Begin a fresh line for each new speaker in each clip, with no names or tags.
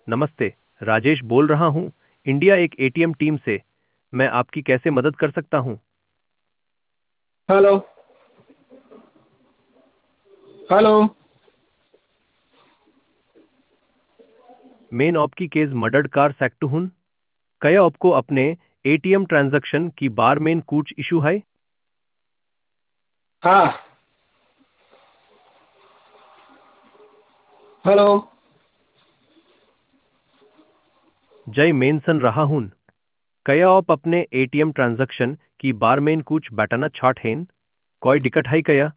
नमस्ते। राजेश बोल रहा हूँ, इंडिया एक एटीएम टीम से। मैं आपकी कैसे मदद कर सकता हूँ?
हेलो। हेलो।
मेन आपकी केस मर्डर्ड कार सेक्ट हूँ। क्या आपको अपने एटीएम ट्रांजैक्शन की बार में कुछ इशू है?
हाँ। हेलो।
जय मेंशन रहा हूँ। क्या आप अपने एटीएम ट्रांजैक्शन की बार में कुछ बटना छाट हैं? कोई दिक्कत है क्या?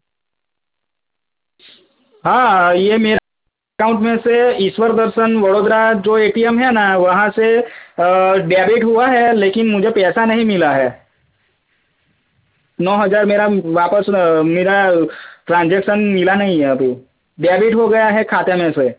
हाँ, ये मेरा अकाउंट में से ईश्वर दर्शन वडोदरा जो एटीएम है ना, वहाँ से डेबिट हुआ है, लेकिन मुझे पैसा नहीं मिला है। 9,000 मेरा वापस मेरा ट्रांजैक्शन मिला नहीं है अभी। डेबिट हो गया है खाते में से।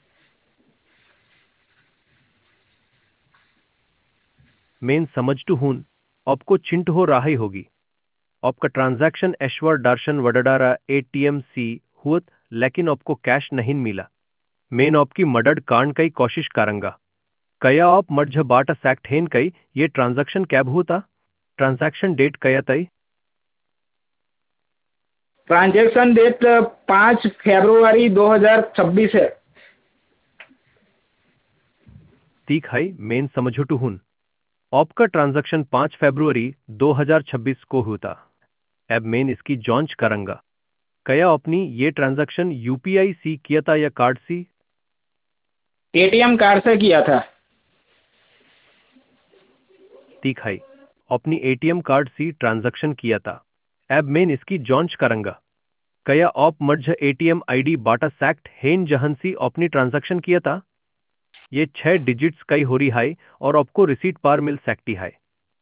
मैं समझता हूँ। आपको चिंत हो रही होगी। आपका ट्रांजैक्शन ऐश्वर दर्शन वडोदरा एटीएम सी हुआ, लेकिन आपको कैश नहीं मिला। मैं आपकी मदद करने की कोशिश करूंगा। क्या आप मर्ज बाटा सैक्ट हेन कई ये ट्रांजैक्शन कैब होता? ट्रांजैक्शन डेट क्या तय?
ट्रांजैक्शन डेट 5 फरवरी 2026 है।
ठीक है, मैं समझुटू हूँ। आपका ट्रांजैक्शन 5 फरवरी 2026 को होता। अब मैं इसकी जांच करूंगा। क्या आपने ये ट्रांजैक्शन यूपीआई सी किया था या कार्ड सी?
एटीएम कार्ड से किया था।
ठीक है, आपने एटीएम कार्ड सी ट्रांजैक्शन किया था। अब मैं इसकी जांच करूंगा। क्या आप मर्ज एटीएम आईडी बाटा सैक्ट हेन जहन सी अपनी ट्रांजैक्शन किया था? ये 6 डिजिट्स कई हो रही है और आपको रिसीट पार मिल सकती है।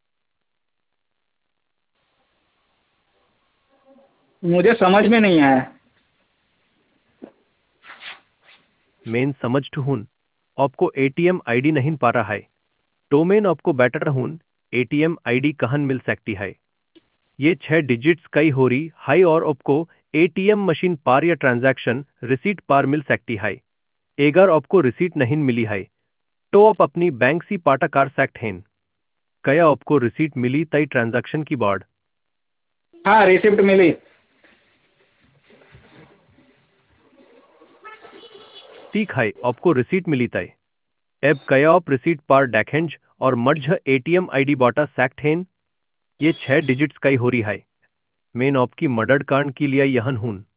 मुझे समझ में नहीं आया।
मैं समझता हूँ। आपको एटीएम आईडी नहीं पा रहा है। तो मैं आपको बेटर हूँ। एटीएम आईडी कहन मिल सकती है। ये 6 डिजिट्स कई हो रही है और आपको एटीएम मशीन पार या ट्रांजैक्शन रिसीट पार मिल सकती है। अगर आपको रिसीट नहीं मिली है तो आप अपनी बैंक सी पाटा कार सकते हैं। क्या आपको रिसीट मिली तई ट्रांजैक्शन की बाद?
हाँ, रिसिप्ट मिली।
ठीक है, आपको रिसीट मिली तय। अब क्या आप रिसीट पार डेखेंज और मर्ज एटीएम आईडी बाटा सैक्ट हैं? ये 6 डिजिट्स कई हो रही है। मैं आपकी मदद करने के लिए यहन हूँ।